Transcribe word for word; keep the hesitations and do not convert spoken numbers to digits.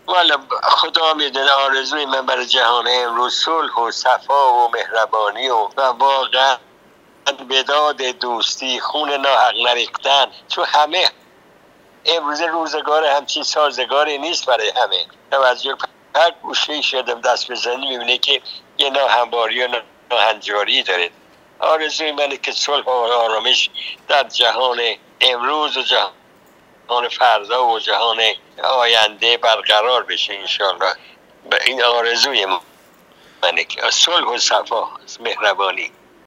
والا خدا میدونه آرزوی من برای جهان امروز صلح و صفا و مهربانی و, و واقعا بداد دوستی، خون ناحق نریختن. تو همه امروز روزگار همچین سازگاری نیست برای همه. توجه هر گوشه شدم دست بزنی میبینه که یه ناهمواری و ناهنجاری داره. آرزوی منه که صلح و آرامش در جهان امروز و جهان فردا و جهان آینده برقرار بشه انشالله. به این آرزوی منه که صلح و صفا، مهربانی.